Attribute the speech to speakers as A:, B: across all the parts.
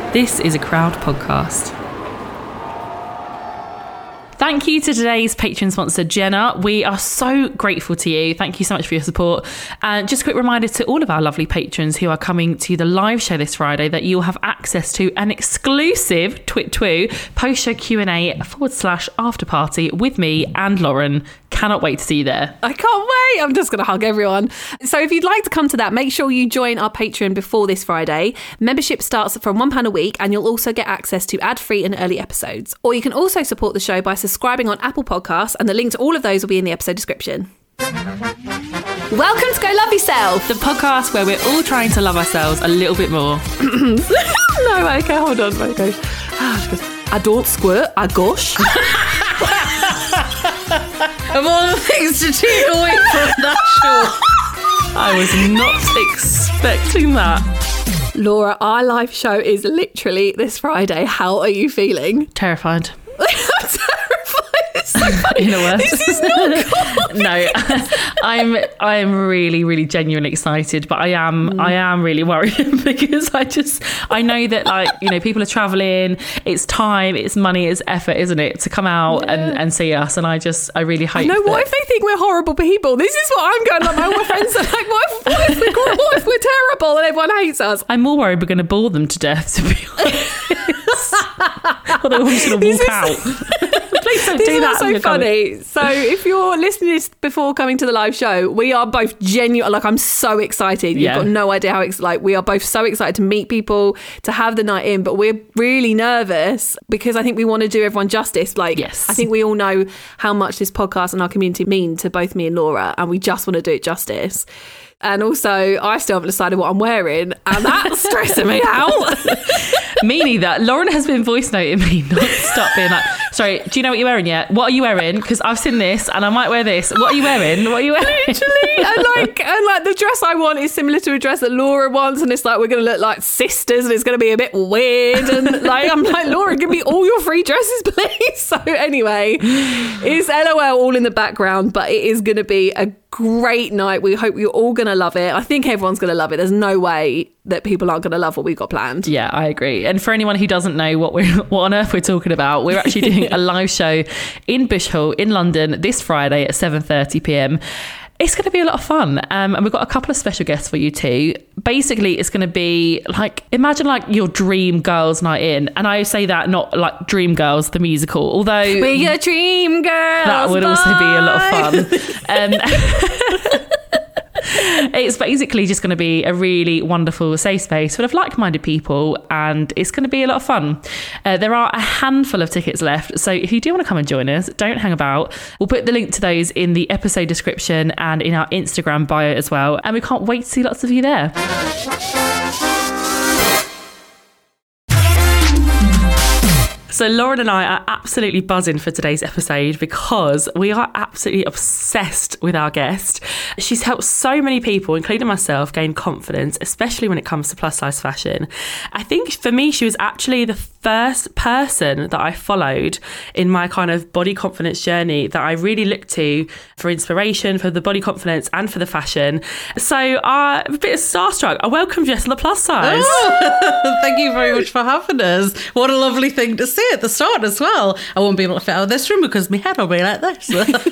A: This is a Crowd podcast. Thank you to today's Patreon sponsor, Jenna. We are so grateful to you. Thank you so much for your support. And just a quick reminder to all of our lovely patrons who are coming to the live show this Friday that you'll have access to an exclusive Twit2 post-show Q&A/after party with me and Lauren. Cannot wait to see you there.
B: I can't wait. I'm just going to hug everyone. So if you'd like to come to that, make sure you join our Patreon before this Friday. Membership starts from £1 a week and you'll also get access to ad-free and early episodes. Or you can also support the show by subscribing on Apple Podcasts, and the link to all of those will be in the episode description. Welcome to Go Love Yourself,
A: the podcast where we're all trying to love ourselves a little bit more.
B: No, okay, hold on. Okay. I don't squirt, I gush.
C: Of all the things to take away from that show.
A: I was not expecting that.
B: Laura, our live show is literally this Friday. How are you feeling?
A: Terrified.
B: I'm terrified. It's so funny.
A: In a word.
B: This is not cool.
A: No, I'm really, really genuinely excited, but I am really worried because I know that, like, you know, people are traveling, it's time, it's money, it's effort, isn't it, to come out and see us, and I really hope.
B: No, what if they think we're horrible people? This is what I'm going like. All my friends are like, what if we're terrible and everyone hates us?
A: I'm more worried we're going to bore them to death, to be honest. Or they're all just going to walk out. Please don't do that.
B: This is so funny. So if you're listening to this before coming to the live show, we are both genuine. Like, I'm so excited. You've got no idea how we are both so excited to meet people, to have the night in, but we're really nervous because I think we want to do everyone justice. Like,
A: yes.
B: I think we all know how much this podcast and our community mean to both me and Laura, and we just want to do it justice. And also, I still haven't decided what I'm wearing, and that's stressing me out.
A: Me neither. Lauren has been voice noting me non-stop, being like, sorry, do you know what you're wearing yet? What are you wearing? Because I've seen this and I might wear this. What are you wearing? What are you wearing?
B: Literally. And like the dress I want is similar to a dress that Laura wants, and it's like we're going to look like sisters and it's going to be a bit weird. And like, I'm like, Laura, give me all your free dresses, please. So anyway, it's LOL all in the background, but it is going to be a great night. We hope you're all going to love it. I think everyone's going to love it. There's no way that people aren't going to love what we've got planned.
A: Yeah, I agree. And for anyone who doesn't know what on earth we're talking about, we're actually doing a live show in Bush Hall in London this Friday at 7:30 p.m. It's going to be a lot of fun. And we've got a couple of special guests for you too. Basically, it's going to be like, imagine like your dream girls night in. And I say that not like Dream Girls, the musical, although...
B: We're your dream girls.
A: That would also be a lot of fun. It's basically just going to be a really wonderful safe space full of like-minded people, and it's going to be a lot of fun. There are a handful of tickets left, so if you do want to come and join us, don't hang about. We'll put the link to those in the episode description and in our Instagram bio as well, and we can't wait to see lots of you there. So Lauren and I are absolutely buzzing for today's episode because we are absolutely obsessed with our guest. She's helped so many people, including myself, gain confidence, especially when it comes to plus size fashion. I think for me, she was actually the first person that I followed in my kind of body confidence journey that I really looked to for inspiration, for the body confidence and for the fashion. So I'm a bit starstruck. I welcome you to the plus size.
C: Oh, thank you very much for having us. What a lovely thing to say at the start as well. I won't be able to fit out of this room because my head will be like this.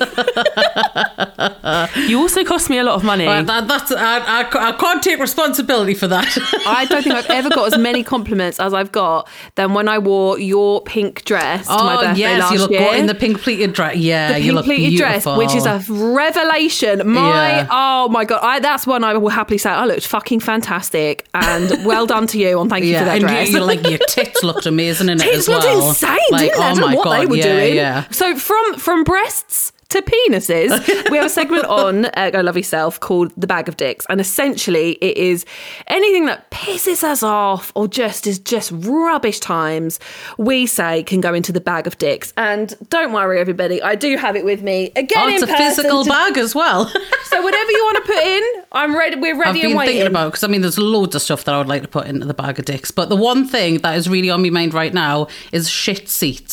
A: You also cost me a lot of money.
C: I can't take responsibility for that.
B: I don't think I've ever got as many compliments as I've got than when I wore your pink dress to my birthday last
C: you look
B: year.
C: good in the pink pleated dress. Yeah,
B: the
C: you look
B: pink pleated
C: beautiful.
B: dress, which is a revelation. Oh my God, that's one I will happily say. I looked fucking fantastic, and well done to you on thank you for that dress.
C: You like your tits looked amazing in it as well.
B: Tits looked insane, didn't they? I don't know what they were doing.
C: Yeah.
B: So from breasts to penises, we have a segment on Go Love Yourself called The Bag of Dicks, and essentially it is anything that pisses us off or just is just rubbish times, we say can go into the bag of dicks. And don't worry everybody, I do have it with me again.
C: It's a physical bag as well.
B: So whatever you want to put in, I'm ready. We're ready and waiting.
C: I've been thinking about, because I mean there's loads of stuff that I would like to put into the bag of dicks, but the one thing that is really on my mind right now is shit seats.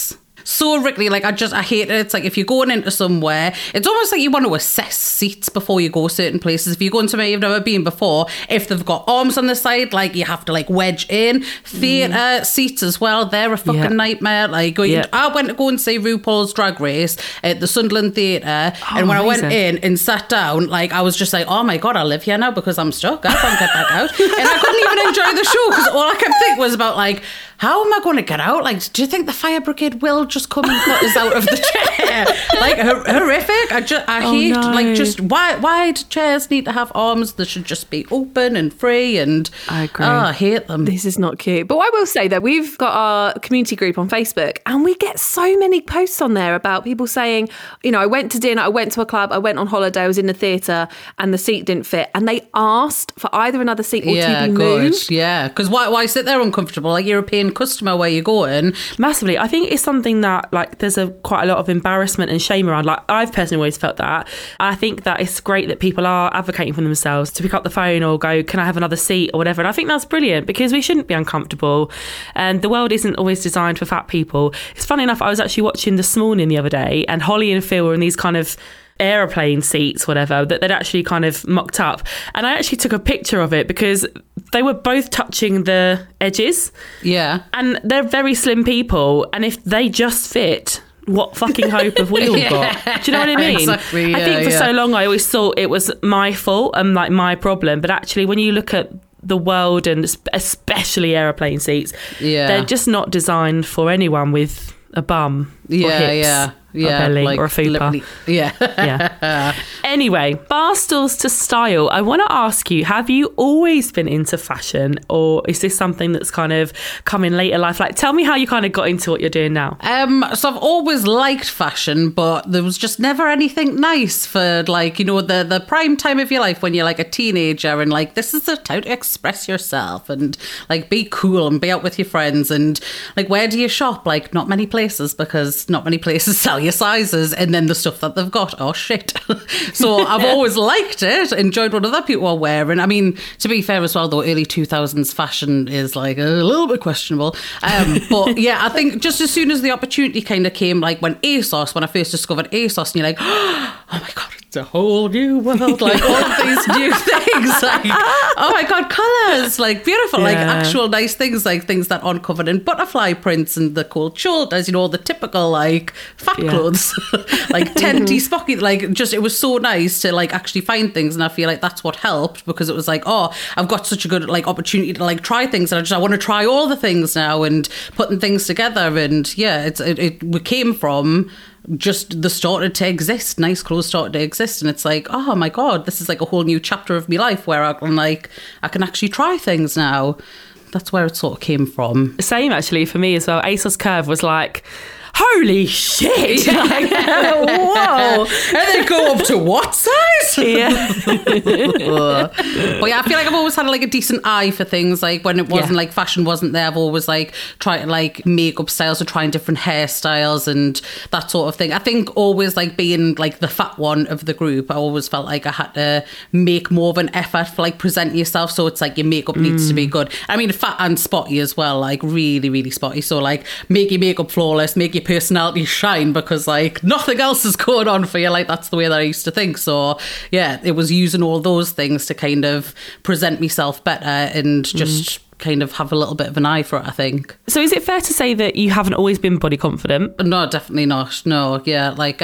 C: so wriggly. Like, I hate it. It's like if you're going into somewhere, it's almost like you want to assess seats before you go certain places. If you're going somewhere you've never been before, if they've got arms on the side, like you have to like wedge in. Theatre seats as well, they're a fucking nightmare. Like I went to go and see RuPaul's Drag Race at the Sunderland Theatre, and when I went in and sat down, like I was just like, oh my God, I live here now because I'm stuck. I can't get back out. And I couldn't even enjoy the show because all I kept thinking was about like, how am I going to get out? Like, do you think the fire brigade will just come and put us out of the chair? Like, horrific. I hate, like, just why do chairs need to have arms? They should just be open and free. And
B: I agree.
C: I hate them.
B: This is not cute. But I will say that we've got our community group on Facebook, and we get so many posts on there about people saying, you know, I went to dinner, I went to a club, I went on holiday, I was in the theatre, and the seat didn't fit. And they asked for either another seat or to be moved.
C: Yeah, because why sit there uncomfortable? Like, you're a paying customer where you're going.
A: Massively. I think it's something that, like, there's quite a lot of embarrassment and shame around. Like, I've personally always felt that. I think that it's great that people are advocating for themselves to pick up the phone or go, can I have another seat or whatever. And I think that's brilliant because we shouldn't be uncomfortable. And the world isn't always designed for fat people. It's funny enough, I was actually watching This Morning the other day, and Holly and Phil were in these kind of aeroplane seats, whatever, that they'd actually kind of mocked up. And I actually took a picture of it because they were both touching the edges.
C: Yeah.
A: And they're very slim people. And if they just fit, what fucking hope have we all got? Do you know what I mean?
C: Exactly. Yeah,
A: I think for so long I always thought it was my fault and like my problem. But actually, when you look at the world, and especially aeroplane seats, they're just not designed for anyone with a bum or hips. Or belly, like, or a fupa. Yeah. Anyway, bar stools to style. I want to ask you, have you always been into fashion, or is this something that's kind of come in later life? Like, tell me how you kind of got into what you're doing now.
C: So I've always liked fashion, but there was just never anything nice for, like, you know, the prime time of your life when you're like a teenager and like, this is the time to express yourself and like be cool and be out with your friends. And like, where do you shop? Like, not many places, because not many places sell your sizes, and then the stuff that they've got, oh shit. So I've always liked it, enjoyed what other people are wearing. I mean, to be fair as well though, early 2000s fashion is like a little bit questionable, but yeah, I think just as soon as the opportunity kind of came, like when I first discovered ASOS, and you're like, oh my God, it's a whole new world, like all of these new things, like, oh my God, colours, like beautiful, like actual nice things, like things that aren't covered in butterfly prints and the cold shoulders, you know, the typical like fat clothes, like tenty, spocky, like just, it was so nice to like actually find things. And I feel like that's what helped, because it was like, oh, I've got such a good like opportunity to like try things, and I want to try all the things now and putting things together. And yeah, it came from just the started to exist, nice clothes started to exist, and it's like, oh my God, this is like a whole new chapter of my life where I can actually try things now. That's where it sort of came from.
A: Same actually for me as well. ASOS Curve was like, holy shit. Like, whoa.
C: And they go up to what size?
A: Yeah.
C: But yeah, I feel like I've always had like a decent eye for things. Like when it wasn't like fashion wasn't there, I've always like tried to like makeup styles or trying different hairstyles and that sort of thing. I think always like being like the fat one of the group, I always felt like I had to make more of an effort for like presenting yourself. So it's like your makeup needs to be good. I mean, fat and spotty as well, like really, really spotty. So like make your makeup flawless, make your personality shine, because like nothing else is going on for you. Like that's the way that I used to think. So yeah, it was using all those things to kind of present myself better and just kind of have a little bit of an eye for it, I think.
A: So is it fair to say that you haven't always been body confident?
C: No, definitely not. No, yeah, like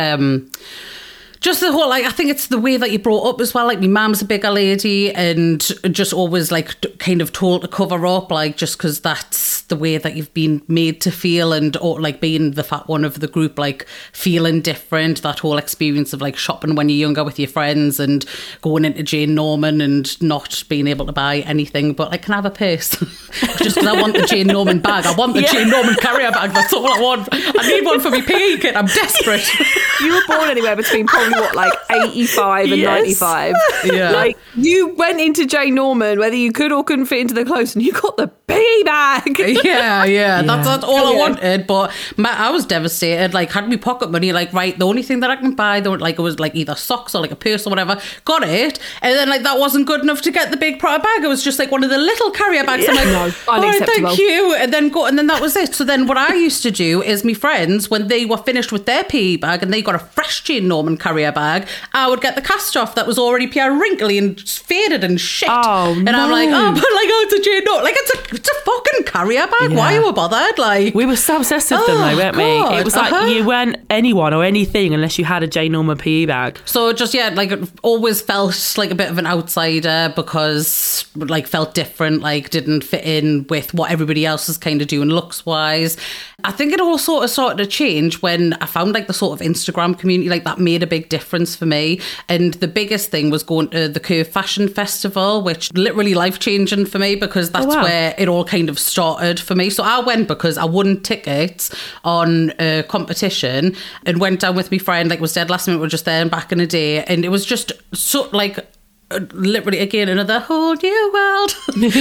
C: just the whole, like, I think it's the way that you brought up as well. Like, my mum's a bigger lady and just always, like, kind of told to cover up, like, just because that's the way that you've been made to feel, and, or, like, being the fat one of the group, like, feeling different. That whole experience of, like, shopping when you're younger with your friends and going into Jane Norman and not being able to buy anything. But, like, can I have a purse? Just because I want the Jane Norman bag. I want the Jane Norman carrier bag. That's all I want. I need one for my PE kit. I'm desperate.
B: You were born anywhere between probably what, like 85 and 95.
C: Yeah.
B: Like you went into Jane Norman, whether you could or couldn't fit into the clothes, and you got the PE bag.
C: Yeah. That's all I wanted. But I was devastated. Like, had me pocket money, like, right, the only thing that I can buy, it was like either socks or like a purse or whatever. Got it. And then like that wasn't good enough to get the big Prada bag. It was just like one of the little carrier bags. I'm like,
B: no,
C: all right,
B: unacceptable.
C: thank you. And then that was it. So then what I used to do is my friends, when they were finished with their PE bag and they got a fresh Jane Norman carrier bag, I would get the cast off that was already pure wrinkly and faded and shit.
A: Oh,
C: and
A: no.
C: I'm like, it's a Jane Norman. Like, it's a fucking carrier bag.
A: Yeah.
C: Why are you bothered? Like,
A: We were so obsessed with them though, weren't we?
C: God,
A: It was like you weren't anyone or anything unless you had a Jane Norman PE bag.
C: So just, like, it always felt like a bit of an outsider because, like, felt different, like, didn't fit in with what everybody else is kind of doing looks-wise. I think it all started to change when I found, like, the sort of Instagram community, like, that made a big difference for me. And the biggest thing was going to the Curve Fashion Festival, which literally life-changing for me because that's where it all kind of started for me. So I went because I won tickets on a competition and went down with my friend, like, was dead last minute, we were just there and back in the day. And it was just so, like, literally again another whole new world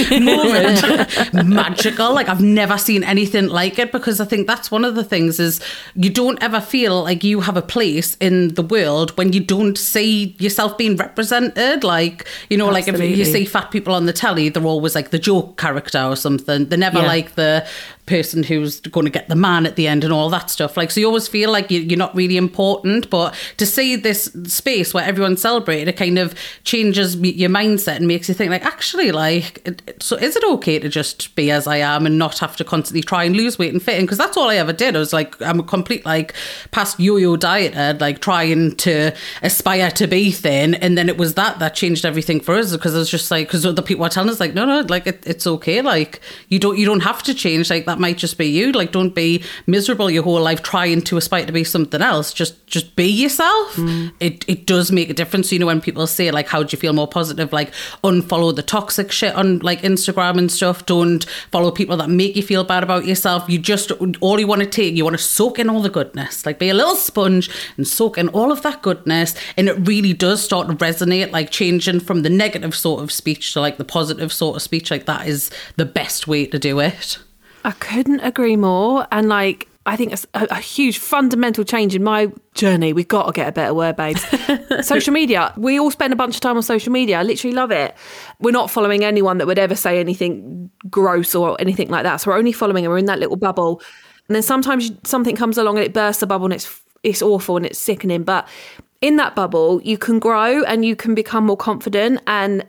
C: moment. Magical. Like, I've never seen anything like it because I think that's one of the things is you don't ever feel like you have a place in the world when you don't see yourself being represented. Like, you know,
A: Absolutely.
C: like if you see fat people on the telly, they're always like the joke character or something. They're never like the person who's going to get the man at the end and all that stuff. Like, so you always feel like you're not really important, but to see this space where everyone's celebrated, it kind of changes your mindset and makes you think, like, actually, like, so is it okay to just be as I am and not have to constantly try and lose weight and fit in? Because that's all I ever did. I was like, I'm a complete, like, past yo-yo dieter, like, trying to aspire to be thin, and then it was that changed everything for us because it was just like, because other people were telling us, like, no, like, it's okay, like, you don't have to change, like, that might just be you, like, don't be miserable your whole life trying to aspire to be something else, just be yourself. It does make a difference. You know, when people say, like, how do you feel more positive, like, unfollow the toxic shit on, like, Instagram and stuff, don't follow people that make you feel bad about yourself. You just, all you want to soak in all the goodness, like, be a little sponge and soak in all of that goodness, and it really does start to resonate, like, changing from the negative sort of speech to, like, the positive sort of speech. Like, that is the best way to do it.
B: I couldn't agree more. And, like, I think it's a huge fundamental change in my journey. We've got to get a better word, babes. Social media. We all spend a bunch of time on social media. I literally love it. We're not following anyone that would ever say anything gross or anything like that. So we're only following and we're in that little bubble. And then sometimes something comes along and it bursts the bubble and it's awful and it's sickening. But in that bubble, you can grow and you can become more confident. And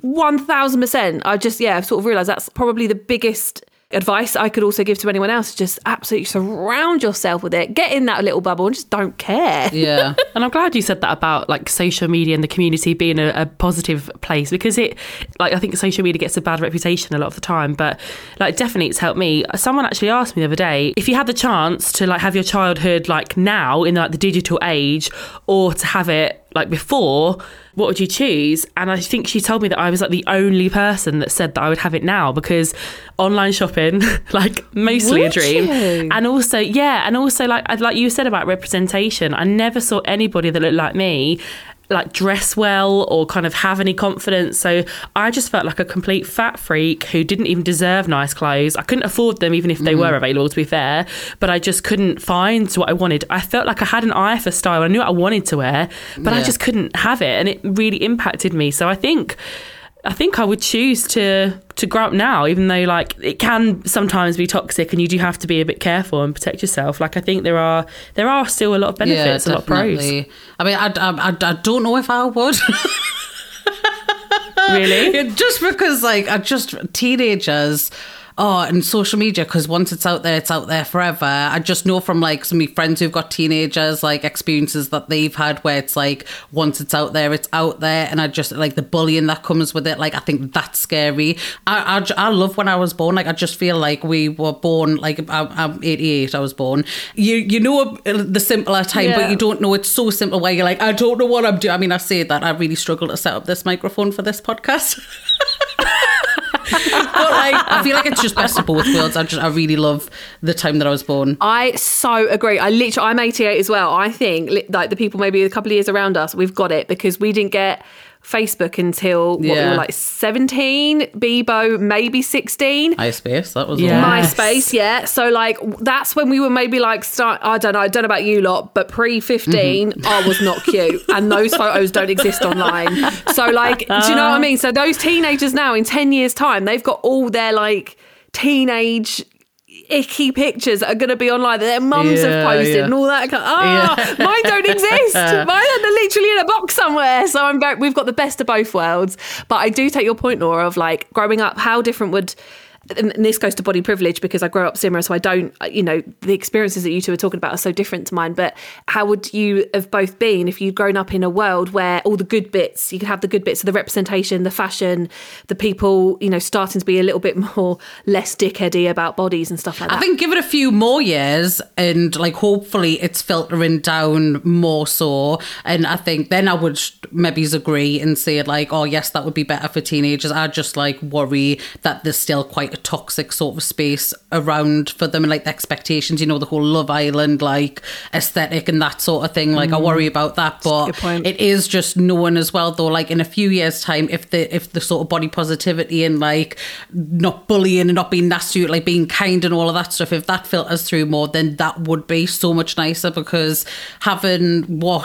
B: 1000%, I've sort of realised that's probably the biggest advice I could also give to anyone else. Just absolutely surround yourself with it. Get in that little bubble and just don't care.
C: Yeah.
A: And I'm glad you said that about, like, social media and the community being a positive place, because it, like, I think social media gets a bad reputation a lot of the time, but, like, definitely it's helped me. Someone actually asked me the other day, if you had the chance to, like, have your childhood, like, now in, like, the digital age, or to have it, like, before, what would you choose? And I think she told me that I was, like, the only person that said that I would have it now, because online shopping, like, mostly a dream.
B: You?
A: And also like you said about representation, I never saw anybody that looked like me, like, dress well or kind of have any confidence. So I just felt like a complete fat freak who didn't even deserve nice clothes. I couldn't afford them even if they were available, to be fair, but I just couldn't find what I wanted. I felt like I had an eye for style. I knew what I wanted to wear, but I just couldn't have it, and it really impacted me. So I think I would choose to grow up now, even though, like, it can sometimes be toxic and you do have to be a bit careful and protect yourself. Like, I think there are still a lot of benefits, a lot of pros.
C: I mean, I don't know if I would.
A: Really?
C: Just because, like, teenagers... Oh, and social media, because once it's out there forever. I just know from, like, some of my friends who've got teenagers, like, experiences that they've had where it's like, once it's out there. And I just, like, the bullying that comes with it, like, I think that's scary. I love when I was born. Like, I just feel like we were born, like, I'm 88, I was born. You know the simpler time, but you don't know it's so simple where you're like, I don't know what I'm doing. I mean, I say that, I really struggle to set up this microphone for this podcast. But, like, I feel like it's just best of both worlds. I really love the time that I was born.
B: I so agree. I'm 88 as well. I think, like, the people maybe a couple of years around us, we've got it because we didn't get Facebook until we were like 17, Bebo maybe 16.
C: MySpace, that was
B: MySpace, yeah. So like that's when we were maybe like I don't know about you lot, but pre-15 I was not cute, and those photos don't exist online. So like, do you know what I mean? So those teenagers now in 10 years time, they've got all their like teenage icky pictures that are going to be online that their mums have posted and all that. Mine don't exist. Mine are literally in a box somewhere. So we've got the best of both worlds. But I do take your point, Laura, of like growing up, how different would, and this goes to body privilege because I grew up similar, so I don't, the experiences that you two are talking about are so different to mine, but how would you have both been if you'd grown up in a world where all the good bits, you could have the good bits of the representation, the fashion, the people, starting to be a little bit more less dickheady about bodies and stuff like that?
C: I think give it a few more years and like hopefully it's filtering down more so, and I think then I would maybe agree and say like, oh yes, that would be better for teenagers. I just like worry that there's still quite a toxic sort of space around for them and like the expectations, the whole Love Island like aesthetic and that sort of thing. Like I worry about that, but it is just knowing as well though, like in a few years time, if the sort of body positivity and like not bullying and not being nasty, like being kind and all of that stuff, if that filters through more, then that would be so much nicer, because having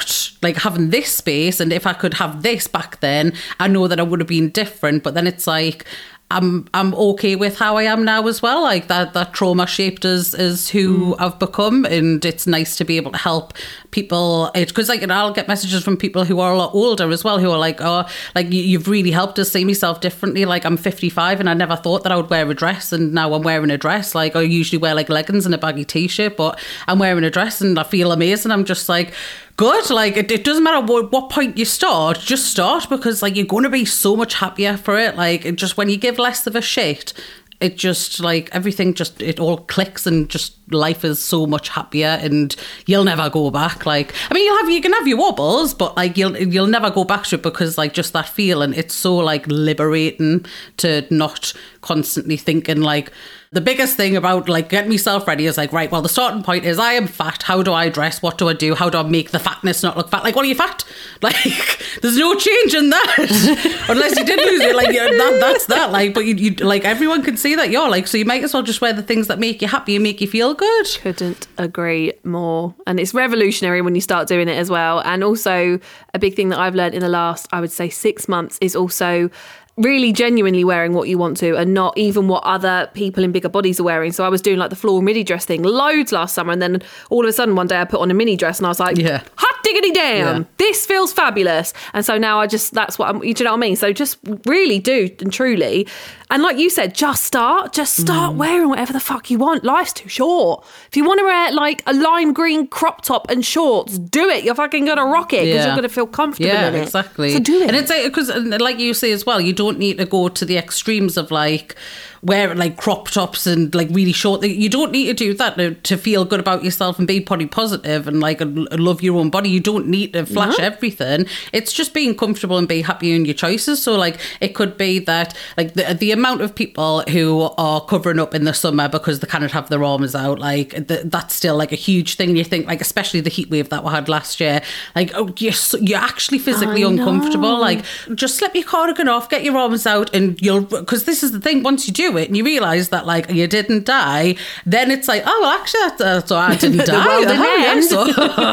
C: this space, and if I could have this back then, I know that I would have been different. But then it's like I'm okay with how I am now as well. Like that trauma shaped as who I've become, and it's nice to be able to help people. Because like I'll get messages from people who are a lot older as well, who are like, oh, like you've really helped us see myself differently. Like I'm 55 and I never thought that I would wear a dress, and now I'm wearing a dress. Like I usually wear like leggings and a baggy t-shirt, but I'm wearing a dress and I feel amazing. I'm just like, good. Like it doesn't matter what point you start, just start, because like you're going to be so much happier for it. Like it just, when you give less of a shit, it just like everything just, it all clicks, and just life is so much happier, and you'll never go back. Like I mean, you can have your wobbles, but like you'll never go back to it, because like just that feeling, it's so like liberating to not constantly thinking like, the biggest thing about like getting myself ready is like, right, well, the starting point is I am fat. How do I dress? What do I do? How do I make the fatness not look fat? Like, what are you fat? Like, there's no change in that. Unless you did lose it. Like, that's that. Like, but you like, everyone can see that you're like, so you might as well just wear the things that make you happy and make you feel good.
B: Couldn't agree more. And it's revolutionary when you start doing it as well. And also a big thing that I've learned in the last, I would say 6 months, is also really genuinely wearing what you want to, and not even what other people in bigger bodies are wearing. So I was doing like the floral midi dress thing loads last summer, and then all of a sudden one day I put on a mini dress and I was like, hot diggity damn, this feels fabulous. And so now that's what do you know what I mean? So just really do, and truly, and like you said, just start wearing whatever the fuck you want. Life's too short. If you want to wear like a lime green crop top and shorts, do it. You're fucking gonna rock it, because you're gonna feel comfortable in it.
C: Exactly.
B: So do it.
C: And it's like, because like you say as well, you don't need to go to the extremes of like wearing like crop tops and like really short. You don't need to do that to feel good about yourself and be body positive and like love your own body. You don't need to flash everything. It's just being comfortable and be happy in your choices. So like it could be that like the amount of people who are covering up in the summer because they cannot have their arms out, like that's still like a huge thing. You think like, especially the heat wave that we had last year, like, oh, you're actually physically uncomfortable. Like, just slip your cardigan off, get your arms out, and because this is the thing, once you do it and you realise that like you didn't die, then it's like, oh, well, actually so I didn't die. So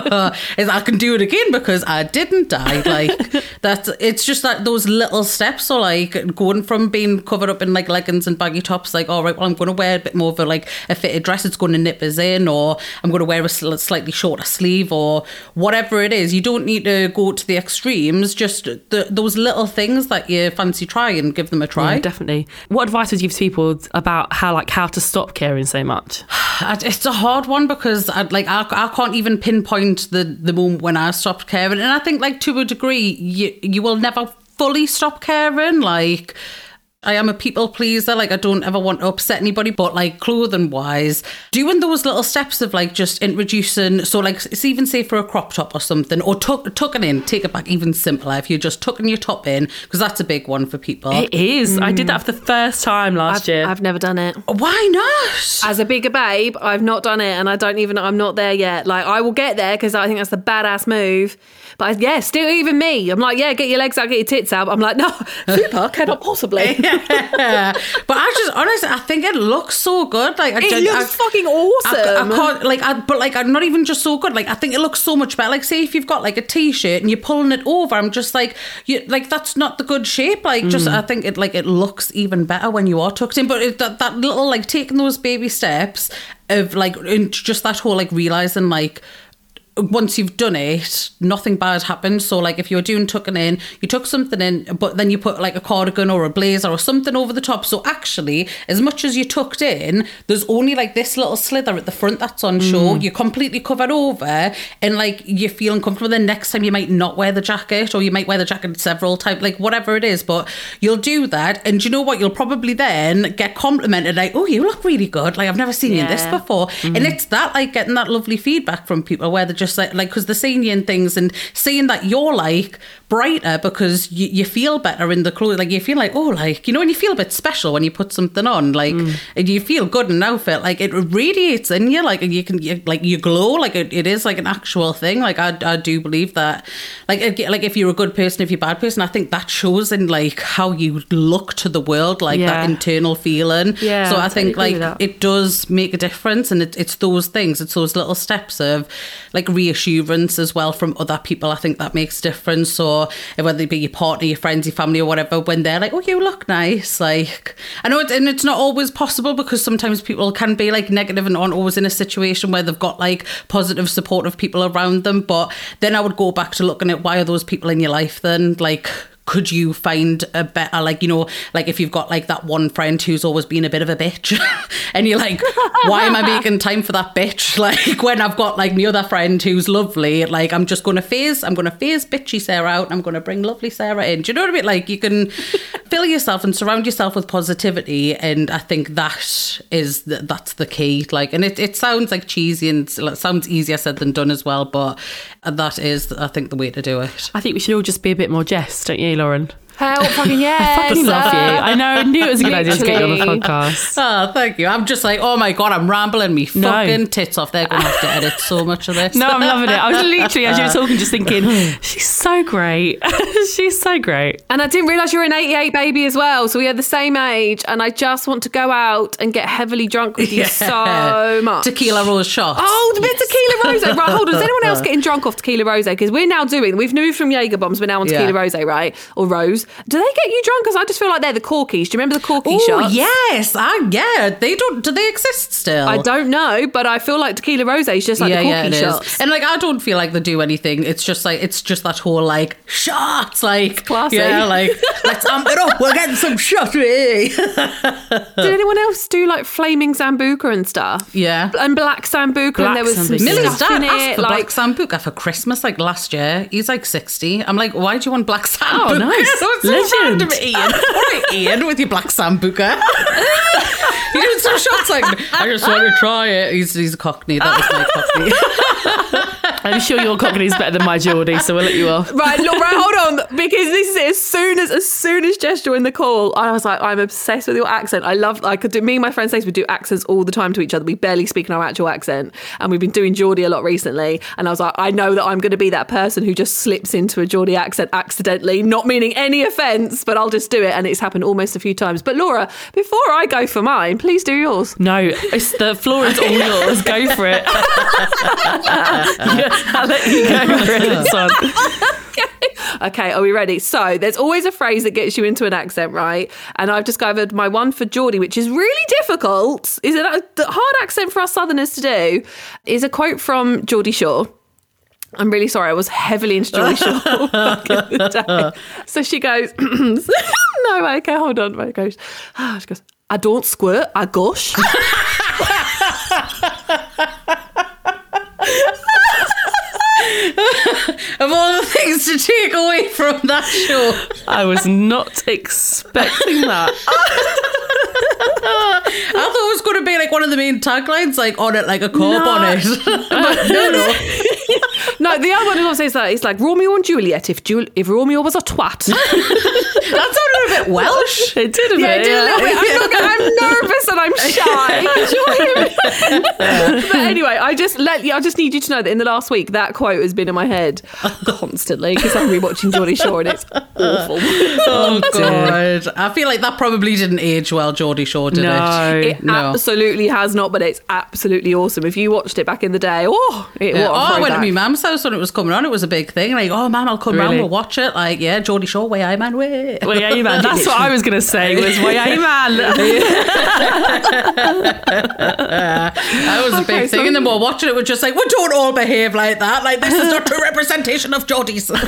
C: I can do it again because I didn't die. Like it's just that those little steps. So like going from being covered up in like leggings and baggy tops, like, all right, well, I'm going to wear a bit more of a fitted dress. It's going to nip us in, or I'm going to wear a slightly shorter sleeve, or whatever it is. You don't need to go to the extremes. Just those little things that you fancy try, and give them a try.
A: Yeah, definitely. What advice would you give to people about how to stop caring so much?
C: It's a hard one, because I can't even pinpoint the moment when I stopped caring, and I think like to a degree you will never fully stop caring. Like I am a people pleaser. Like, I don't ever want to upset anybody, but like clothing wise, doing those little steps of like just introducing, so like it's even say for a crop top or something, or tucking in, take it back even simpler. If you're just tucking your top in, because that's a big one for people.
A: It is. I did that for the first time last year.
B: I've never done it.
C: Why not?
B: As a bigger babe, I've not done it, and I don't even, I'm not there yet. Like, I will get there because I think that's the badass move. But yeah, still even me. I'm like, yeah, get your legs out, get your tits out. I'm like, no, super, cannot possibly.
C: Yeah. But I just, honestly, I think it looks so good. Like,
B: It looks fucking awesome.
C: I can't, like, but like, I'm not even just so good. Like, I think it looks so much better. Like, say if you've got like a t-shirt and you're pulling it over, I'm just like, that's not the good shape. Like, just, I think it looks even better when you are tucked in. But that little, like, taking those baby steps of like, just that whole like realizing like, once you've done it, nothing bad happens. So like if you're doing tucking in, you tuck something in, but then you put like a cardigan or a blazer or something over the top. So actually, as much as you tucked in, there's only like this little slither at the front that's on show. You're completely covered over, and like you're feeling comfortable. Then next time you might not wear the jacket, or you might wear the jacket several times, like whatever it is. But you'll do that, and you know what? You'll probably then get complimented like, "Oh, you look really good. Like I've never seen you in this before." And it's that like getting that lovely feedback from people where they're just like because they're seeing you in things and seeing that you're like brighter because you feel better in the clothes. Like you feel like, oh, like, you know, and you feel a bit special when you put something on, like, and you feel good in an outfit, like it radiates in you, like, and you glow, like it is like an actual thing. Like I do believe that, like if you're a good person, if you're a bad person, I think that shows in like how you look to the world, like that internal feeling.
B: Yeah,
C: so I think
B: totally
C: like it does make a difference, and it's those things, it's those little steps of like reassurance as well from other people. I think that makes a difference. So whether it be your partner, your friends, your family or whatever, when they're like, oh, you look nice, like I know and it's not always possible, because sometimes people can be like negative and aren't always in a situation where they've got like positive supportive people around them. But then I would go back to looking at, why are those people in your life then? Like, could you find a better, like, you know, like if you've got like that one friend who's always been a bit of a bitch and you're like, why am I making time for that bitch? Like when I've got like my other friend who's lovely, like I'm going to phase bitchy Sarah out and I'm going to bring lovely Sarah in. Do you know what I mean? Like you can fill yourself and surround yourself with positivity, and I think that's the key. Like, and it sounds like cheesy and it sounds easier said than done as well, but that is, I think, the way to do it.
A: I think we should all just be a bit more Jess, don't you, Lauren?
B: Hell fucking yeah.
A: I fucking love you. I know, I knew it was a good idea to get you on the podcast.
C: Oh, thank you. I'm just like, oh my God, I'm rambling me fucking tits off. They're going to have to edit so much of this.
A: No, I'm loving it. I was literally, as you were talking, just thinking, she's so great. She's so great.
B: And I didn't realise you're an 88 baby as well. So we are the same age, and I just want to go out and get heavily drunk with you so much.
C: Tequila rose shots.
B: Oh, the bit tequila rose. Right, hold on. Is anyone else getting drunk off tequila rose? Because we've moved from Jaeger bombs, we're now on tequila rose, right? Or rose. Do they get you drunk? Because I just feel like they're the corkies. Do you remember the corky shots?
C: Oh, yes. Yeah. They don't. Do they exist still?
B: I don't know, but I feel like tequila rose is just like the corky shots.
C: And like, I don't feel like they do anything. It's just that whole like shots, like
B: classy.
C: Yeah, like let's amp it up. We're getting some shot.
B: Did anyone else do like flaming Sambuca and stuff?
C: Yeah,
B: and black Sambuca, and there was some
C: Millie's
B: stuff
C: dad
B: in
C: asked
B: it,
C: for
B: like
C: black Sambuca for Christmas, like last year. He's like 60. I'm like, why do you want black Sambuca?
A: Oh, nice.
C: So random, Ian. All right, Ian, with your black Sambuca. You're doing some shots like, I just want to try it. He's a Cockney. That was my Cockney.
A: I'm sure your Cockney's better than my Geordie, so we'll let you off.
B: Right, look, right, hold on, because this is it. As soon as Jess joined the call, I was like, I'm obsessed with your accent. Me and my friend Stacey would do accents all the time to each other. We barely speak in our actual accent, and we've been doing Geordie a lot recently. And I was like, I know that I'm going to be that person who just slips into a Geordie accent accidentally, not meaning any offence, but I'll just do it, and it's happened almost a few times. But Laura, before I go for mine, please do yours.
A: No, the floor is all yours. Go for it. I'll let you go for this one.
B: Okay, are we ready? So there's always a phrase that gets you into an accent, right? And I've discovered my one for Geordie, which is really difficult. Is it a hard accent for us Southerners to do? Is a quote from Geordie Shore. I'm really sorry, I was heavily into Geordie Shore back in the day. So she goes, no, okay, hold on. She goes, I don't squirt, I gush.
C: Of all the things to take away from that show.
A: I was not expecting that.
C: I thought it was going to be like one of the main taglines, like on it, like a car bonnet. But no.
B: No, the other one who says that it's like Romeo and Juliet if Romeo was a twat.
C: That sounded a bit Welsh.
A: It did a bit.
B: Yeah, it did a little bit. I'm nervous and I'm shy. But anyway, I just need you to know that in the last week, that quote has been in my head constantly because I'm rewatching Geordie Shore and it's awful.
C: Oh, God. I feel like that probably didn't age well, Geordie Shore, did it?
B: It absolutely has not, but it's absolutely awesome. If you watched it back in the day,
C: I went to my mum's house when it was coming on. It was a big thing. Like, oh, Mum, I'll come round, we'll watch it. Like, yeah, Geordie Shore, way I man, way.
A: Way I man. That's what I was going to say, was way I man.
C: That was a big thing. And then we're watching it, we're just like, we don't all behave like that. Like, this is not true representation of Geordies.
B: So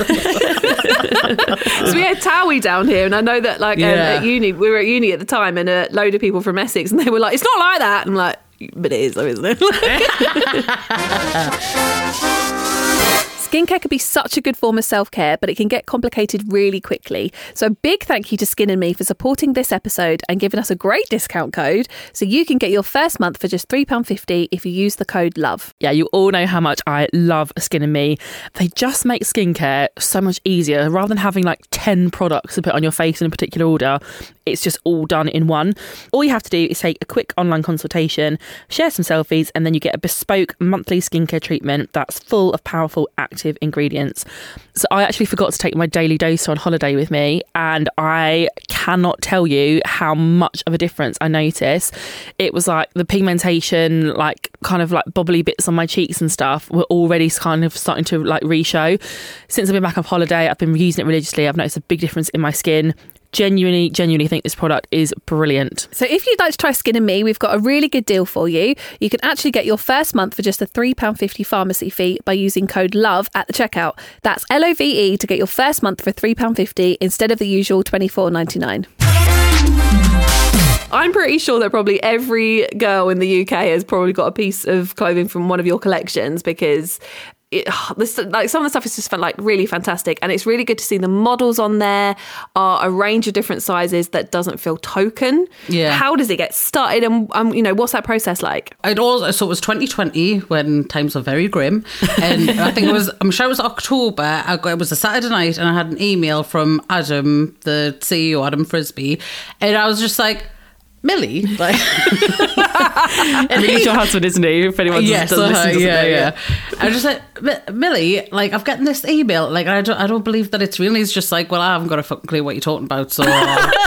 B: we had Towie down here, and I know that at uni, we were at uni at the time, and a load of people from Essex, and they were like, it's not like that. And I'm like, but it is though, isn't it? Skincare can be such a good form of self-care, but it can get complicated really quickly. So a big thank you to Skin and Me for supporting this episode and giving us a great discount code so you can get your first month for just £3.50 if you use the code LOVE.
A: Yeah, you all know how much I love Skin and Me. They just make skincare so much easier. Rather than having like 10 products to put on your face in a particular order, it's just all done in one. All you have to do is take a quick online consultation, share some selfies, and then you get a bespoke monthly skincare treatment that's full of powerful active ingredients. So I actually forgot to take my daily dose on holiday with me, and I cannot tell you how much of a difference I notice. It was like the pigmentation, like kind of like bubbly bits on my cheeks and stuff were already kind of starting to like re-show. Since I've been back on holiday, I've been using it religiously. I've noticed a big difference in my skin. Genuinely think this product is brilliant.
B: So if you'd like to try Skin and Me, we've got a really good deal for you. You can actually get your first month for just a £3.50 pharmacy fee by using code LOVE at the checkout. That's LOVE to get your first month for £3.50 instead of the usual £24.99. I'm pretty sure that probably every girl in the UK has probably got a piece of clothing from one of your collections because some of the stuff is just like really fantastic, and it's really good to see the models on there are a range of different sizes that doesn't feel token.
C: Yeah. How
B: does it get started, and what's that process like?
C: So it was 2020 when times were very grim, and I'm sure it was October. It was a Saturday night, and I had an email from Adam, the CEO, Adam Frisby, and I was just like, Millie, like,
A: and he's your husband, isn't he? If anyone doesn't listen to it,
C: I was just like, Millie, like, I've gotten this email, like, I don't believe that it's real. And he's just like, well, I haven't got a fucking clue what you're talking about, so. So then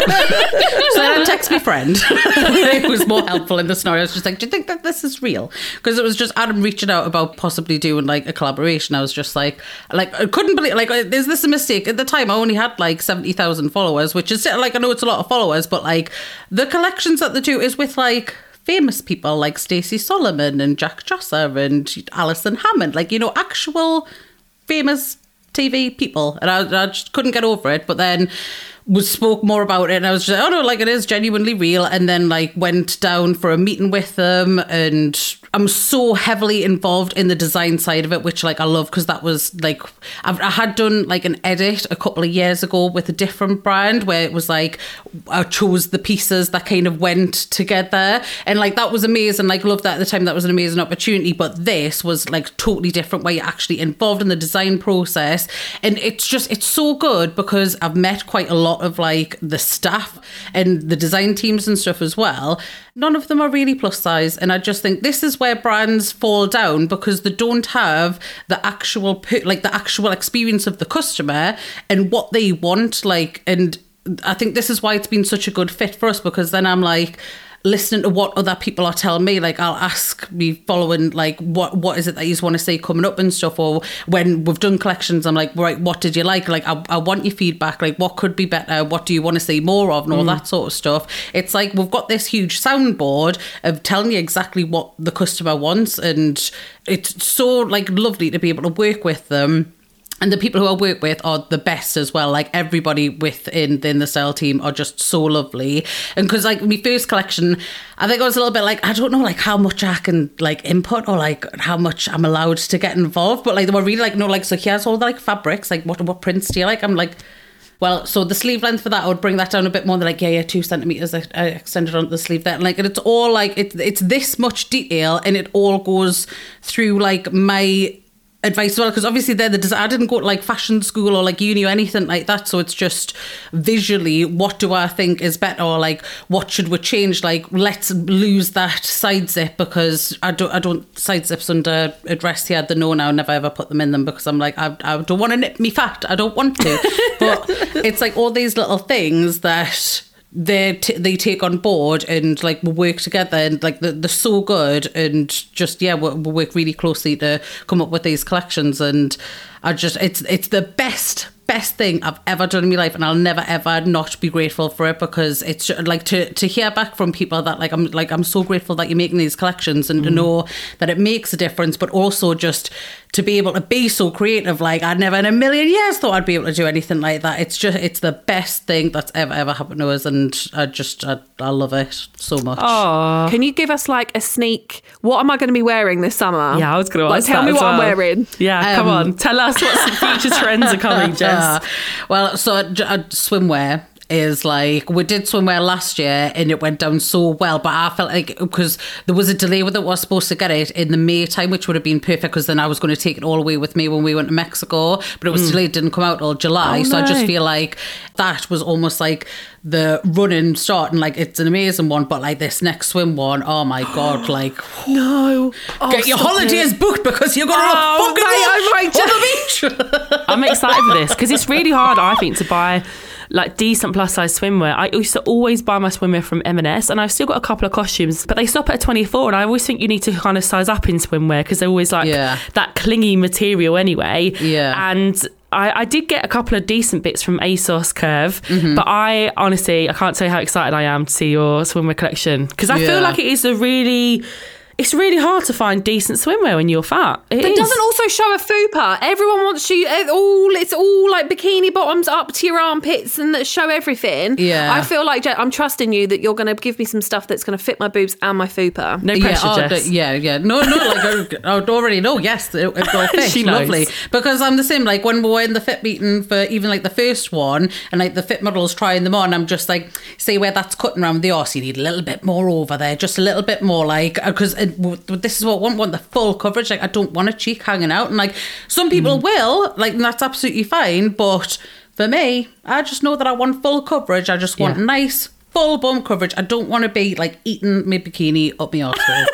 C: I text my friend, who was more helpful in the scenario. I was just like, do you think that this is real? Because it was just Adam reaching out about possibly doing like a collaboration. I was just like, I couldn't believe, like, is this a mistake? At the time, I only had like 70,000 followers, which is like, I know it's a lot of followers, but like the collection that they do is with like famous people like Stacey Solomon and Jack Josser and Alison Hammond, like, actual famous TV people. And I just couldn't get over it. But then spoke more about it, and I was just like, oh no, like, it is genuinely real. And then like went down for a meeting with them, and I'm so heavily involved in the design side of it, which like I love, because that was like, I had done like an edit a couple of years ago with a different brand where it was like I chose the pieces that kind of went together, and like that was amazing. Like, loved that at the time. That was an amazing opportunity. But this was like totally different, where you're actually involved in the design process, and it's so good because I've met quite a lot of like the staff and the design teams and stuff as well. None of them are really plus size, and I just think this is where brands fall down, because they don't have the actual experience of the customer and what they want. Like, and I think this is why it's been such a good fit for us, because then I'm like listening to what other people are telling me. Like, I'll ask me following, like, what is it that you want to see coming up and stuff, or when we've done collections, I'm like, right, what did you like? Like, I want your feedback, like, what could be better, what do you want to see more of, and all that sort of stuff. It's like we've got this huge soundboard of telling you exactly what the customer wants, and it's so like lovely to be able to work with them And the people who I work with are the best as well. Like everybody within the Style team are just so lovely. And because like my first collection, I think I was a little bit like, I don't know like how much I can like input or like how much I'm allowed to get involved. But like they were really like, no, like, so here's all the like fabrics, like what prints do you like? I'm like, well, so the sleeve length for that, I would bring that down a bit more. They're like, yeah, 2 centimeters. I extended onto the sleeve there. And like, and it's all like, it's this much detail and it all goes through like my advice as well, because obviously I didn't go to like fashion school or like uni or anything like that, so it's just visually what do I think is better, or like what should we change, like let's lose that side zip because I don't side zips under a dress here. They know now, never ever put them in them because I'm like I don't want to nip me fat, I don't want to. But it's like all these little things that they take on board and like we work together and like they're so good, and just we work really closely to come up with these collections. And I just it's the best thing I've ever done in my life, and I'll never ever not be grateful for it, because it's just, like to hear back from people that I'm so grateful that you're making these collections, and to know that it makes a difference, but also just to be able to be so creative. Like I never in a million years thought I'd be able to do anything like that. It's the best thing that's ever happened to us, and I love it so much.
A: Oh,
B: Can you give us like a sneak? What am I going to be wearing this summer?
A: yeah, I was going to ask
B: Tell
A: that
B: me
A: as
B: what I'm
A: well.
B: wearing.
A: Yeah, come on, tell us what some future trends are coming, Jess.
C: Well, so swimwear is like, we did swimwear last year and it went down so well, but I felt like because there was a delay with it, I was supposed to get it in the May time, which would have been perfect because then I was going to take it all away with me when we went to Mexico, but it was delayed, didn't come out till July. So I just feel like that was almost like the running start, and like it's an amazing one, but like this next swim one, oh my god, like
B: No.
C: get your holidays booked because you're going to
B: I'm
C: to the beach.
A: I'm excited for this because it's really hard, I think, to buy like decent plus size swimwear. I used to always buy my swimwear from M&S, and I've still got a couple of costumes, but they stop at a 24, and I always think you need to kind of size up in swimwear because they're always like that clingy material anyway.
C: Yeah.
A: And I did get a couple of decent bits from ASOS Curve, but I honestly can't tell you how excited I am to see your swimwear collection, because I feel like it's really hard to find decent swimwear when you're fat. It
B: doesn't also show a fupa. Everyone wants you it's all like bikini bottoms up to your armpits and that show everything.
C: Yeah.
B: I feel like, I'm trusting you that you're going to give me some stuff that's going to fit my boobs and my fupa.
A: No pressure, Jess.
C: No, like I already know. Yes, it will fit.
A: She knows.
C: Lovely, because I'm the same. Like when we were in the fit meeting for even like the first one, and like the fit models trying them on, I'm just like, see where that's cutting around the arse, you need a little bit more over there, just a little bit more, like, because this is what I want the full coverage. Like I don't want a cheek hanging out, and like some people will, like, and that's absolutely fine, but for me, I just know that I want full coverage. I just want nice full bum coverage. I don't want to be like eating my bikini up my arsehole.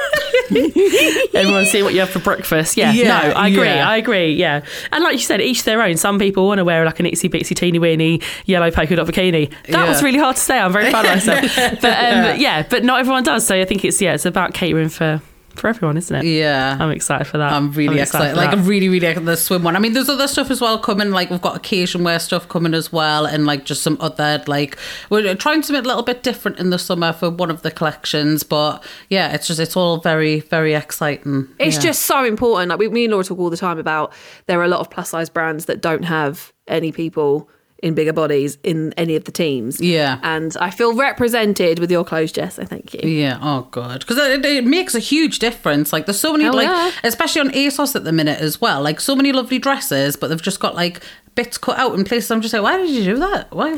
A: Everyone see what you have for breakfast. No, I agree. Yeah, and like you said, each their own. Some people want to wear like an itsy bitsy teeny weeny yellow polka dot bikini. That was really hard to say. I'm very proud of myself. But but not everyone does. So I think it's about catering for everyone, isn't it?
C: Yeah.
A: I'm excited for that.
C: I'm really excited. Like, I'm really, really excited for the swim one. I mean, there's other stuff as well coming. Like, we've got occasion wear stuff coming as well. And, like, just some other, like, we're trying something a little bit different in the summer for one of the collections. But, yeah, it's all very, very exciting.
B: It's just so important. Like, me and Laura talk all the time about there are a lot of plus-size brands that don't have any people in bigger bodies in any of the teams.
C: Yeah.
B: And I feel represented with your clothes, Jess, so thank you.
C: Yeah, oh God. Because it makes a huge difference. Like, there's so many, especially on ASOS at the minute as well, like, so many lovely dresses, but they've just got, like, bits cut out in places. I'm just like, why did you do that? Why?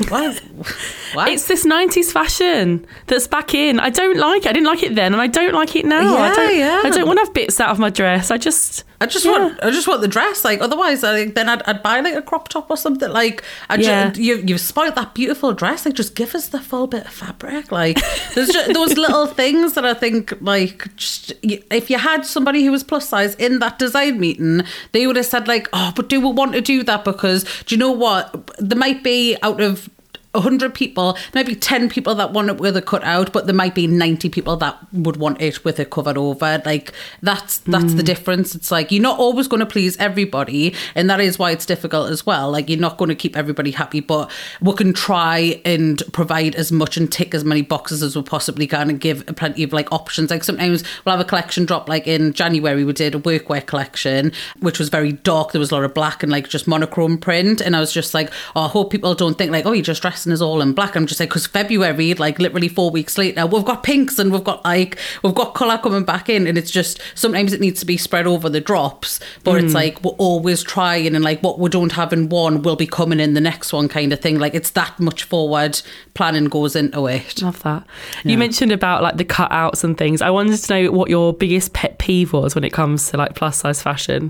A: It's this 90s fashion that's back in. I don't like it. I didn't like it then, and I don't like it now. I don't want to have bits out of my dress. I just want
C: the dress. Like, otherwise, then I'd buy like a crop top or something. Like, you've spoiled that beautiful dress. Like, just give us the full bit of fabric. Like, there's just those little things that I think, like, just if you had somebody who was plus size in that design meeting, they would have said like, oh, but do we want to do that? Because do you know what? There might be out of 100 people, there might be 10 people that want it with a cutout, but there might be 90 people that would want it with it covered over. Like that's the difference. It's like you're not always going to please everybody, and that is why it's difficult as well. Like you're not going to keep everybody happy, but we can try and provide as much and tick as many boxes as we possibly can and give plenty of like options. Like sometimes we'll have a collection drop, like in January we did a workwear collection which was very dark. There was a lot of black and like just monochrome print, and I was just like, oh, I hope people don't think like, oh, you're just dressing us all in black. I'm just like, because February, like literally 4 weeks later, we've got pinks and we've got colour coming back in, and it's just sometimes it needs to be spread over the drops, but it's like we're always trying, and like what we don't have in one will be coming in the next one kind of thing. Like it's that much forward planning goes into it.
A: Love that. You mentioned about like the cutouts and things. I wanted to know what your biggest pet peeve was when it comes to like plus size fashion.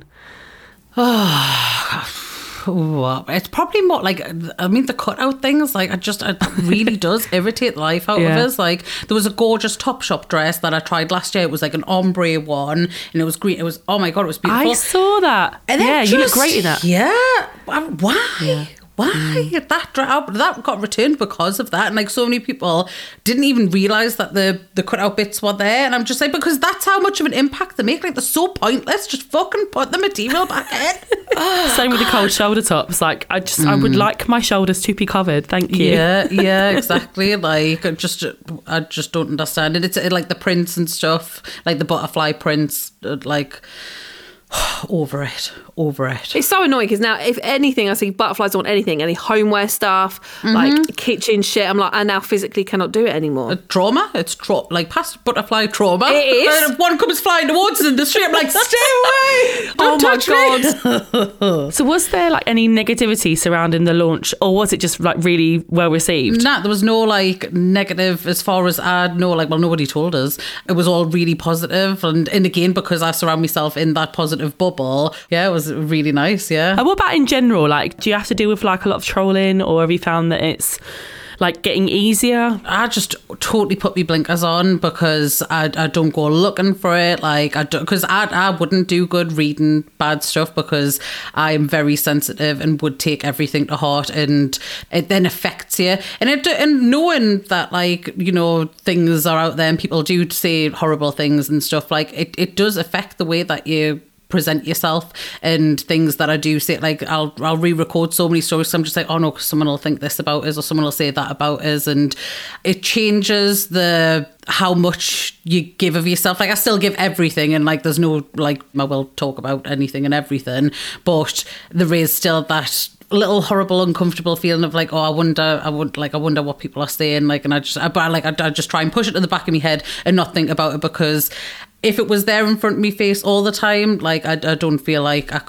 C: It's probably more like, I mean, the cutout things, like it really does irritate the life out of us. Like there was a gorgeous Topshop dress that I tried last year. It was like an ombre one, and it was green. It was, oh my God, it was beautiful.
A: I saw that.
C: And
A: you look great in that.
C: Yeah. Why? Yeah. Why? That got returned because of that. And like so many people didn't even realise that the cutout bits were there. And I'm just like, because that's how much of an impact they make. Like they're so pointless. Just fucking put the material back in.
A: Same with the cold shoulder tops. Like I would like my shoulders to be covered. Thank you.
C: Yeah, exactly. Like I just don't understand it. It's like the prints and stuff, like the butterfly prints, like... Over it.
B: It's so annoying because now, if anything, I see butterflies on anything, any homeware stuff, like kitchen shit. I'm like, I now physically cannot do it anymore.
C: Trauma. It's like past butterfly trauma.
B: It is.
C: And if one comes flying towards us in the street, I'm like, stay away! Don't touch me.
A: So was there like any negativity surrounding the launch, or was it just like really well received?
C: Nah, there was no like negative as far as I know. Like, well, nobody told us. It was all really positive, and again, because I surround myself in that positive bubble, yeah, it was really nice. Yeah.
A: And what about in general? Like, do you have to deal with like a lot of trolling, or have you found that it's like getting easier?
C: I just totally put my blinkers on because I don't go looking for it. Like because I wouldn't do good reading bad stuff because I am very sensitive and would take everything to heart, and it then affects you. And knowing that, like, you know, things are out there and people do say horrible things and stuff, like it does affect the way that you present yourself and things that I do say. Like I'll re-record so many stories, so I'm just like, oh no, because someone will think this about us or someone will say that about us, and it changes how much you give of yourself. Like I still give everything, and like there's no like I will talk about anything and everything, but there is still that little horrible uncomfortable feeling of like, oh, I wonder what people are saying, like, and I just try and push it to the back of my head and not think about it, because if it was there in front of me face all the time, like I don't feel like I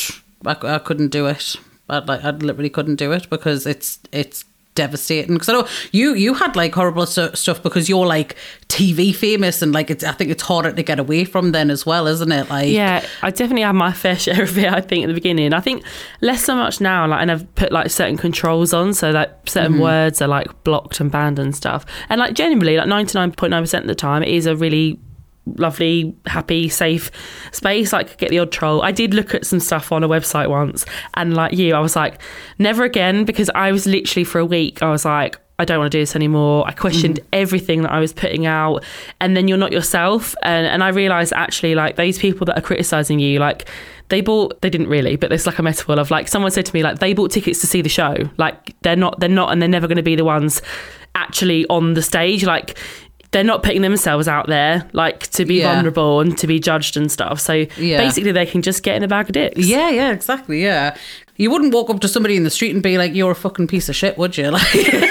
C: couldn't do it. I literally couldn't do it because it's devastating. Because I know you had like horrible stuff because you're like TV famous, and like I think it's harder to get away from then as well, isn't it? Like,
A: yeah, I definitely had my fair share of it, I think, at the beginning. I think less so much now, like, and I've put like certain controls on, so that certain words are like blocked and banned and stuff. And like generally, like 99.9% of the time, it is a really lovely, happy, safe space. Like, get the odd troll. I did look at some stuff on a website once, and like you, I was like, never again, because I was literally for a week, I was like, I don't want to do this anymore. I questioned everything that I was putting out, and then you're not yourself. And I realised actually, like, those people that are criticising you, like, they didn't really, but there's like a metaphor of like, someone said to me, like, they bought tickets to see the show. Like, they're not, and they're never going to be the ones actually on the stage. Like, they're not putting themselves out there, like, to be vulnerable and to be judged and stuff. So basically they can just get in a bag of dicks.
C: Yeah, exactly, yeah. You wouldn't walk up to somebody in the street and be like, you're a fucking piece of shit, would you? Like,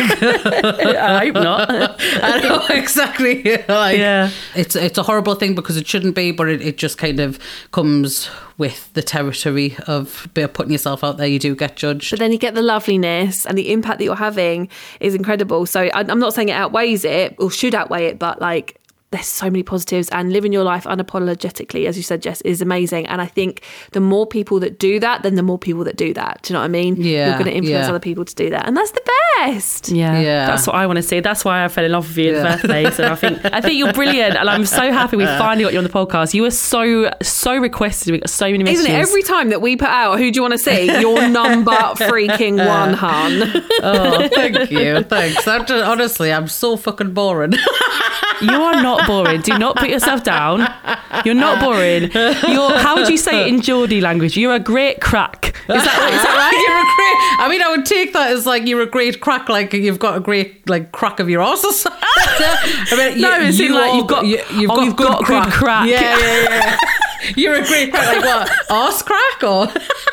A: I hope not.
C: I know, exactly. Like, yeah. It's a horrible thing because it shouldn't be, but it just kind of comes with the territory of putting yourself out there. You do get judged.
B: But then you get the loveliness, and the impact that you're having is incredible. So I'm not saying it outweighs it or should outweigh it, but like, there's so many positives, and living your life unapologetically, as you said, Jess, is amazing. And I think the more people that do that, then the more people that do that. Do you know what I mean?
C: Yeah,
B: you're going to influence other people to do that, and that's the best.
A: Yeah, that's what I want to see. That's why I fell in love with you in the first place. And I think you're brilliant, and I'm so happy we finally got you on the podcast. You were so requested. We got so many messages.
B: Isn't it? Every time that we put out, who do you want to see? Your number freaking one, hun.
C: Oh, thank you. Thanks. Honestly, I'm so fucking boring.
A: You are not boring. Do not put yourself down. You're not boring. How would you say it in Geordie language? You're a great crack. Is that right?
C: You're a great. I mean, I would take that as like you're a great crack, like you've got a great like crack of your arse or something. I mean,
A: no, it's in like you've got good crack.
C: Yeah. You're a great crack. Like what? Arse crack or?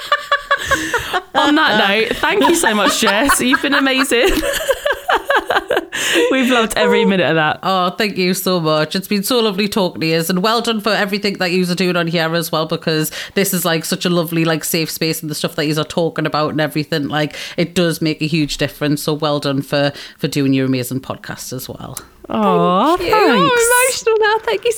A: On that note, thank you so much, Jess. You've been amazing. We've loved every minute of that.
C: Oh, thank you so much. It's been so lovely talking to you, and well done for everything that you are doing on here as well, because this is like such a lovely like safe space, and the stuff that you are talking about and everything, like it does make a huge difference. So well done for doing your amazing podcast as well.
A: Oh, thanks.
B: I'm emotional now. Thank you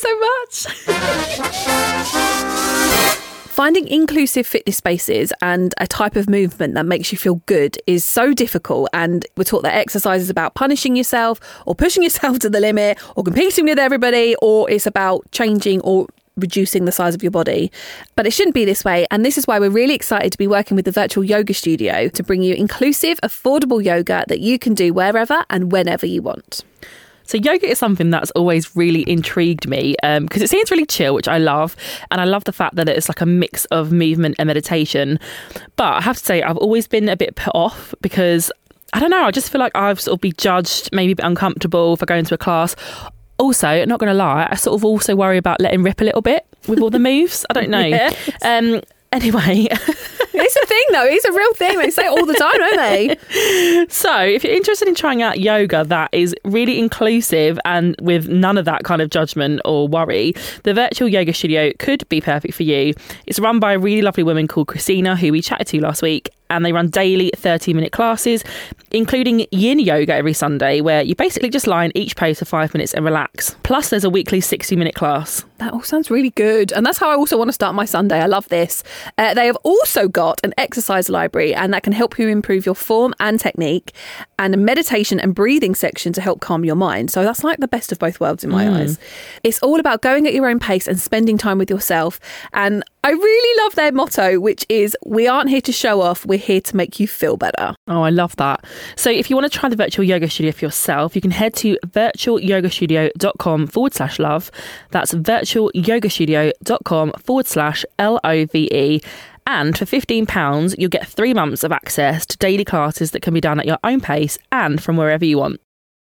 B: so much. Finding inclusive fitness spaces and a type of movement that makes you feel good is so difficult, and we're taught that exercise is about punishing yourself or pushing yourself to the limit or competing with everybody, or it's about changing or reducing the size of your body. But it shouldn't be this way, and this is why we're really excited to be working with the Virtual Yoga Studio to bring you inclusive, affordable yoga that you can do wherever and whenever you want.
A: So yoga is something that's always really intrigued me because it seems really chill, which I love. And I love the fact that it's like a mix of movement and meditation. But I have to say, I've always been a bit put off because, I don't know, I just feel like I've sort of be judged, maybe a bit uncomfortable if I go into a class. Also, not going to lie, I sort of also worry about letting rip a little bit with all the moves. I don't know.
B: Yes.
A: Anyway.
B: It's a thing though. It's a real thing. They say it all the time, don't they?
A: So if you're interested in trying out yoga that is really inclusive and with none of that kind of judgment or worry, the Virtual Yoga Studio could be perfect for you. It's run by a really lovely woman called Christina, who we chatted to last week, and they run daily 30-minute classes, including yin yoga every Sunday, where you basically just lie in each pose for 5 minutes and relax. Plus, there's a weekly 60-minute class.
B: That all sounds really good. And that's how I also want to start my Sunday. I love this. They have also got an exercise library, and that can help you improve your form and technique, and a meditation and breathing section to help calm your mind. So that's like the best of both worlds in my eyes. It's all about going at your own pace and spending time with yourself. And I really love their motto, which is, we aren't here to show off, we're here to make you feel better.
A: Oh, I love that. So if you want to try the Virtual Yoga Studio for yourself, you can head to virtualyogastudio.com/love. That's virtualyogastudio.com/LOVE. And for £15, you'll get 3 months of access to daily classes that can be done at your own pace and from wherever you want.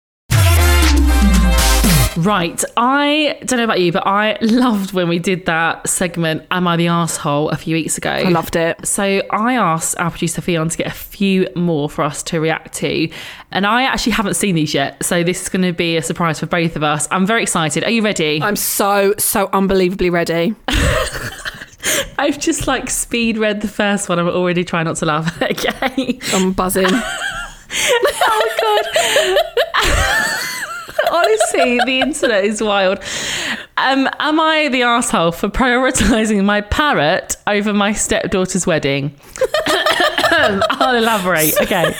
A: Right, I don't know about you, but I loved when we did that segment, Am I the Arsehole, a few weeks ago.
B: I loved it.
A: So I asked our producer Fionn to get a few more for us to react to, and I actually haven't seen these yet, so this is going to be a surprise for both of us. I'm very excited. Are you ready?
B: I'm so unbelievably ready.
A: I've just like speed read the first one. I'm already trying not to laugh. Okay.
B: I'm buzzing.
A: Oh, God. Honestly, the internet is wild. Am I the arsehole for prioritising my parrot over my stepdaughter's wedding? I'll elaborate. Okay.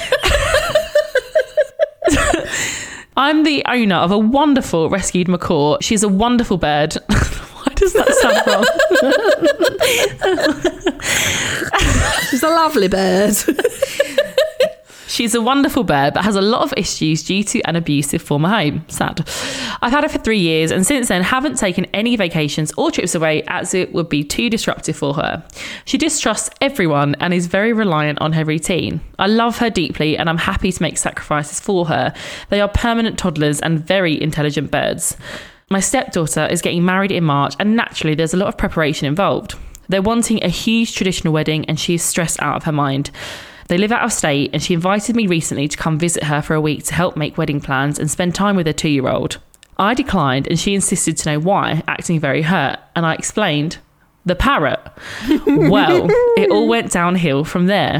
A: I'm the owner of a wonderful rescued macaw. She's a wonderful bird. Why does that sound wrong?
B: She's a lovely bird.
A: She's a wonderful bird but has a lot of issues due to an abusive former home. Sad. I've had her for 3 years and since then haven't taken any vacations or trips away as it would be too disruptive for her. She distrusts everyone and is very reliant on her routine. I love her deeply and I'm happy to make sacrifices for her. They are permanent toddlers and very intelligent birds. My stepdaughter is getting married in March and naturally there's a lot of preparation involved. They're wanting a huge traditional wedding and she is stressed out of her mind. They live out of state and she invited me recently to come visit her for a week to help make wedding plans and spend time with her 2-year-old. I declined and she insisted to know why, acting very hurt, and I explained, the parrot. Well, it all went downhill from there.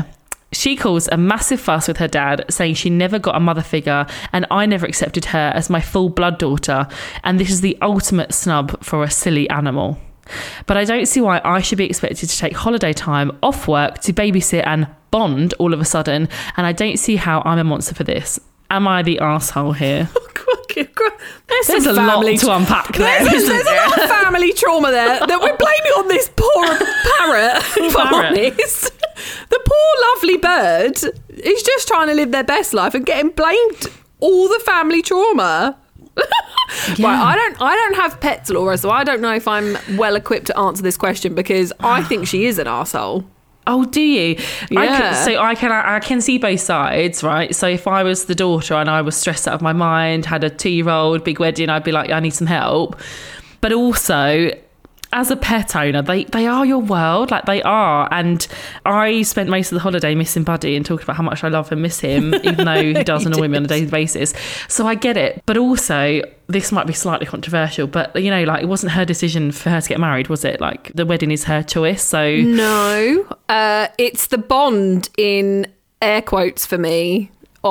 A: She caused a massive fuss with her dad, saying she never got a mother figure and I never accepted her as my full blood daughter, and this is the ultimate snub for a silly animal. But I don't see why I should be expected to take holiday time off work to babysit and bond all of a sudden, and I don't see how I'm a monster for this. Am I the arsehole here?
B: There's
A: a lot to unpack there.
B: There's a lot of family trauma there that we're blaming on this poor parrot, if I'm honest. The poor lovely bird is just trying to live their best life and getting blamed all the family trauma.
A: Yeah.
B: Right, I don't have pets, Laura, so I don't know if I'm well equipped to answer this question because I think she is an arsehole.
A: Oh, do you?
B: Yeah.
A: I can see both sides, right? So if I was the daughter and I was stressed out of my mind, had a 2-year-old, big wedding, I'd be like, I need some help. But also, as a pet owner, they are your world, like they are. And I spent most of the holiday missing Buddy and talking about how much I love and miss him, even though he does annoy me on a daily basis. So I get it. But also, this might be slightly controversial, but you know, like it wasn't her decision for her to get married, was it? Like the wedding is her choice. So
B: no, it's the bond in air quotes for me.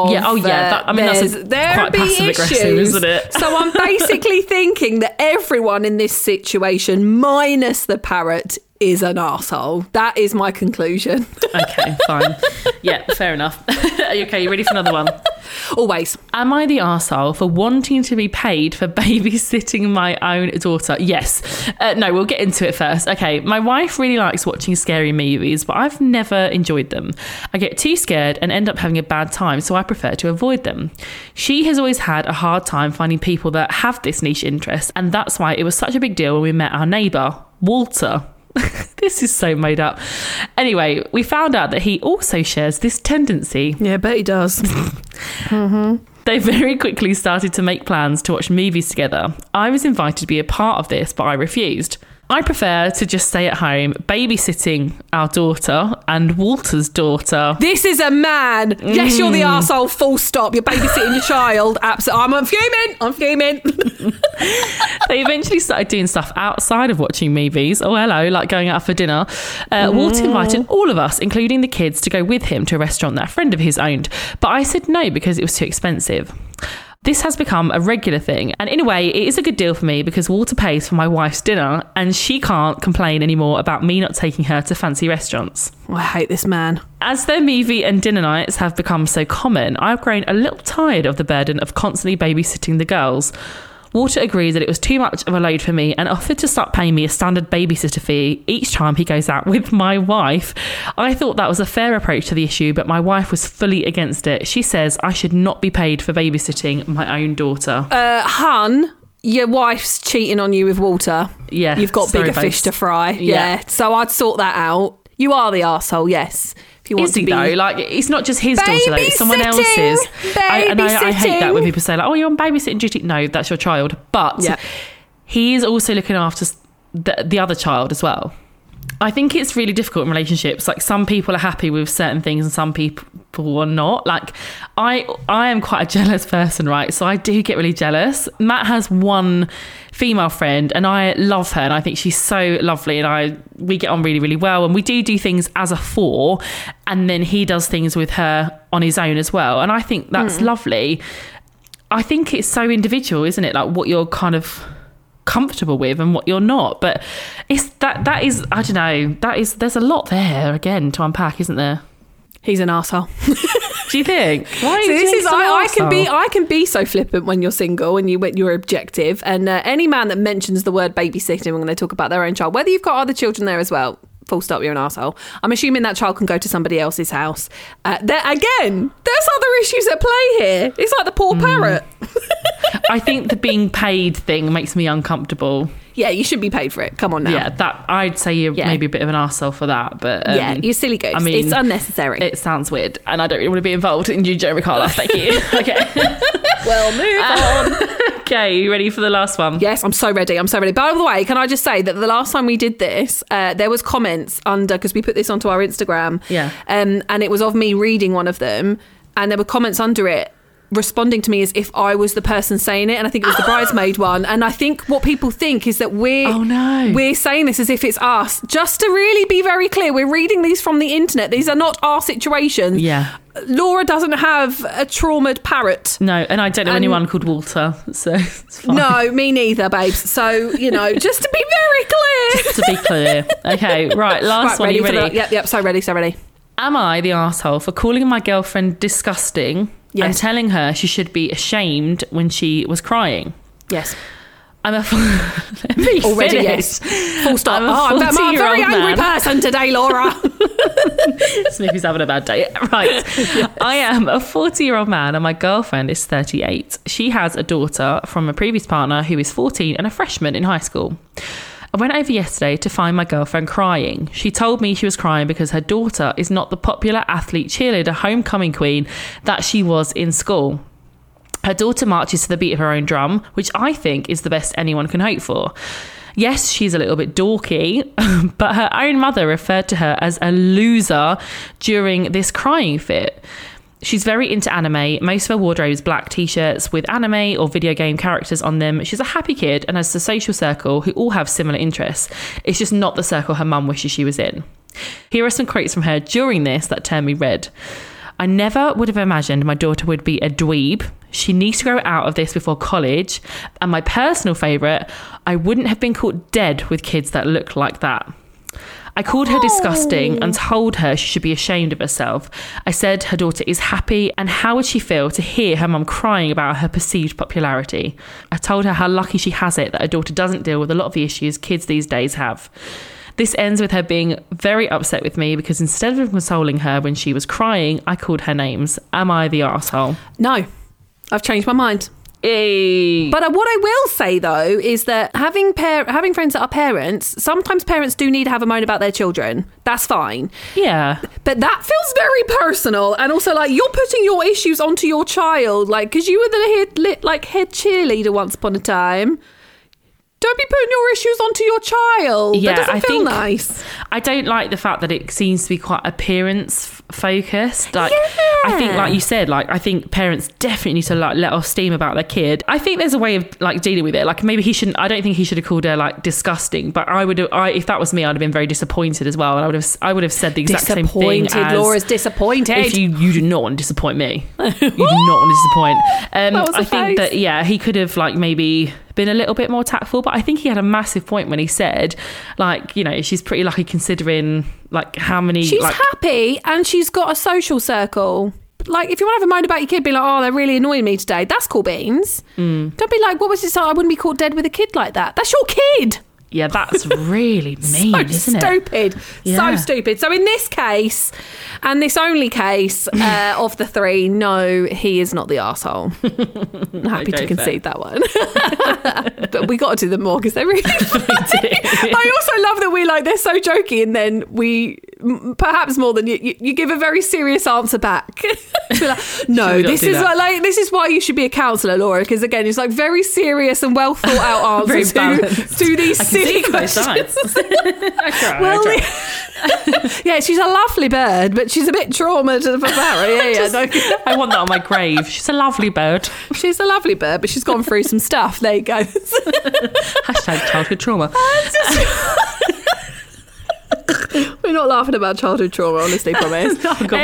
B: That's
A: quite passive aggressive, isn't it?
B: So I'm basically thinking that everyone in this situation, minus the parrot, is an arsehole. That is my conclusion.
A: Okay, fine. Yeah, fair enough. Okay, you ready for another one?
B: Always.
A: Am I the arsehole for wanting to be paid for babysitting my own daughter? Yes. No, we'll get into it first. Okay, my wife really likes watching scary movies, but I've never enjoyed them. I get too scared and end up having a bad time, so I prefer to avoid them. She has always had a hard time finding people that have this niche interest, and that's why it was such a big deal when we met our neighbour, Walter. This is so made up. Anyway, we found out that he also shares this tendency.
B: Yeah, I bet he does.
A: They very quickly started to make plans to watch movies together. I was invited to be a part of this, but I refused. I prefer to just stay at home babysitting our daughter and Walter's daughter.
B: This is a man. Yes, you're the arsehole, full stop. You're babysitting your child. Absolutely. I'm fuming.
A: They eventually started doing stuff outside of watching movies. Oh, hello, like going out for dinner. Walter invited all of us, including the kids, to go with him to a restaurant that a friend of his owned. But I said no because it was too expensive. This has become a regular thing, and in a way it is a good deal for me because Walter pays for my wife's dinner and she can't complain anymore about me not taking her to fancy restaurants.
B: Oh, I hate this man.
A: As their movie and dinner nights have become so common, I've grown a little tired of the burden of constantly babysitting the girls. Walter agreed that it was too much of a load for me and offered to start paying me a standard babysitter fee each time he goes out with my wife. I thought that was a fair approach to the issue, but my wife was fully against it. She says I should not be paid for babysitting my own daughter.
B: Hun, your wife's cheating on you with Walter.
A: Yeah.
B: You've got bigger fish to fry. Yeah. So I'd sort that out. You are the arsehole, yes. If you want
A: Is he
B: to be
A: though? Like, it's not just his daughter though, it's someone else's. I hate that when people say like, oh, you're on babysitting duty. No, that's your child. But he is also looking after the other child as well. I think it's really difficult in relationships. Like, some people are happy with certain things and some people are not. Like, I am quite a jealous person, right? So I do get really jealous. Matt has one female friend and I love her and I think she's so lovely and we get on really, really well, and we do things as a four, and then he does things with her on his own as well, and I think that's lovely. I think it's so individual, isn't it? Like, what you're kind of comfortable with and what you're not, but it's that is, I don't know, there's a lot there again to unpack, isn't there?
B: He's an arsehole.
A: Do you think? Why?
B: So this is I can be so flippant when you're single and you're objective, and any man that mentions the word babysitting when they talk about their own child, whether you've got other children there as well, full stop, you're an arsehole. I'm assuming that child can go to somebody else's house. There's other issues at play here. It's like the poor parrot.
A: I think the being paid thing makes me uncomfortable.
B: Yeah, you should be paid for it. Come on now.
A: Yeah, that I'd say you're maybe a bit of an arsehole for that, but
B: you're silly goose. I mean, it's unnecessary.
A: It sounds weird, and I don't really want to be involved in you, Jeremy Carla. Thank you. Okay.
B: Well, move on.
A: Okay, you ready for the last one?
B: Yes, I'm so ready. By the way, can I just say that the last time we did this, there was comments under, because we put this onto our Instagram.
A: Yeah.
B: And it was of me reading one of them, and there were comments under it responding to me as if I was the person saying it, and I think it was the bridesmaid one. And I think what people think is that we're saying this as if it's us. Just to really be very clear, we're reading these from the internet. These are not our situations.
A: Yeah.
B: Laura doesn't have a traumatized parrot.
A: No, and I don't know anyone called Walter, so it's fine.
B: No, me neither, babes. So, just to be very clear.
A: Just to be clear. Okay, right, last one. Are you ready?
B: Yep, so ready.
A: Am I the arsehole for calling my girlfriend disgusting and telling her she should be ashamed when she was crying?
B: Yes.
A: I'm
B: already yes. Full stop. I'm a very angry person today, Laura.
A: Snoopy's having a bad day. Right. Yes. I am a 40-year-old man and my girlfriend is 38. She has a daughter from a previous partner who is 14 and a freshman in high school. I went over yesterday to find my girlfriend crying. She told me she was crying because her daughter is not the popular athlete cheerleader homecoming queen that she was in school. Her daughter marches to the beat of her own drum, which I think is the best anyone can hope for. Yes, she's a little bit dorky, but her own mother referred to her as a loser during this crying fit. She's very into anime. Most of her wardrobe is black t-shirts with anime or video game characters on them. She's a happy kid and has a social circle who all have similar interests. It's just not the circle her mum wishes she was in. Here are some quotes from her during this that turned me red. I never would have imagined my daughter would be a dweeb. She needs to grow out of this before college. And my personal favourite, I wouldn't have been caught dead with kids that look like that. I called her disgusting and told her she should be ashamed of herself. I said her daughter is happy and how would she feel to hear her mum crying about her perceived popularity. I told her how lucky she has it that her daughter doesn't deal with a lot of the issues kids these days have. This ends with her being very upset with me because instead of consoling her when she was crying, I called her names. Am I the arsehole?
B: No, I've changed my mind.
A: Hey.
B: But what I will say, though, is that having friends that are parents, sometimes parents do need to have a moan about their children. That's fine.
A: Yeah.
B: But that feels very personal. And also, like, you're putting your issues onto your child. Like, because you were the head cheerleader once upon a time. Don't be putting your issues onto your child.
A: Yeah,
B: that doesn't feel nice.
A: I don't like the fact that it seems to be quite appearance focused. Like, I think, like you said, like I think parents definitely need to like let off steam about their kid. I think there's a way of like dealing with it. Like maybe he shouldn't. I don't think he should have called her like disgusting. But if that was me, I'd have been very disappointed as well. And I would have said the exact same thing.
B: Laura's disappointed.
A: If you do not want to disappoint me, you do not want to disappoint. I think that he could have like maybe been a little bit more tactful, but I think he had a massive point when he said like, she's pretty lucky considering like how many
B: she's happy and she's got a social circle. Like if you want to have a moan about your kid, be like, oh, they're really annoying me today, that's cool beans. Don't be like, what was it, I wouldn't be caught dead with a kid like that. That's your kid.
A: Yeah, that's really mean, isn't
B: stupid.
A: It? Yeah.
B: So stupid. So in this case, and this only case of the three, no, he is not the arsehole. I'm happy to concede that one. But we got to do them more because they're really funny. I also love that they're so jokey and then we, perhaps more than you give a very serious answer back. Like, no, this is why you should be a counsellor, Laura, because again, it's like very serious and well thought out answers to these silly questions. Yeah, she's a lovely bird, but she's a bit traumatized about it.
A: I want that on my grave. She's a lovely bird.
B: She's a lovely bird, but she's gone through some stuff. There you go.
A: Hashtag childhood trauma.
B: We're not laughing about childhood trauma, honestly, promise.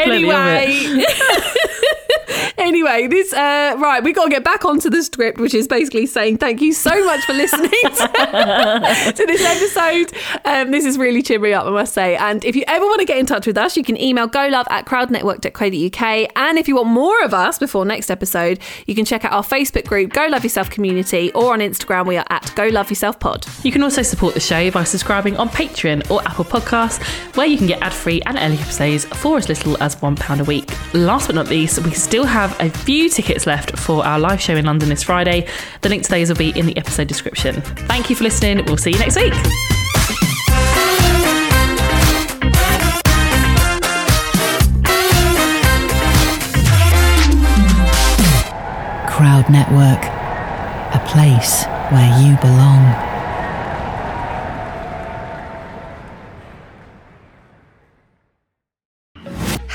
B: Anyway, this right, we got to get back onto the script, which is basically saying thank you so much for listening to this episode. This is really cheered me up, I must say. And if you ever want to get in touch with us, you can email golove@crowdnetwork.co.uk. And if you want more of us before next episode, you can check out our Facebook group, Go Love Yourself Community, or on Instagram, we are at Go Love Yourself Pod.
A: You can also support the show by subscribing on Patreon or Apple Podcasts, where you can get ad-free and early episodes for as little as £1 a week. Last but not least, we still have a few tickets left for our live show in London this Friday. The link to those will be in the episode description. Thank you for listening. We'll see you next week.
D: Crowd Network, a place where you belong.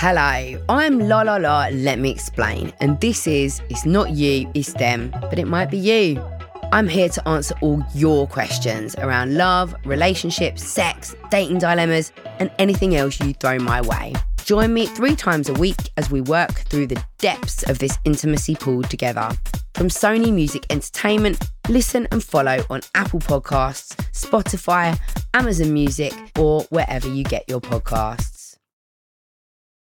E: Hello, I'm La La La, let me explain. And this is It's Not You, It's Them, but it might be you. I'm here to answer all your questions around love, relationships, sex, dating dilemmas, and anything else you throw my way. Join me 3 times a week as we work through the depths of this intimacy pool together. From Sony Music Entertainment, listen and follow on Apple Podcasts, Spotify, Amazon Music, or wherever you get your podcasts.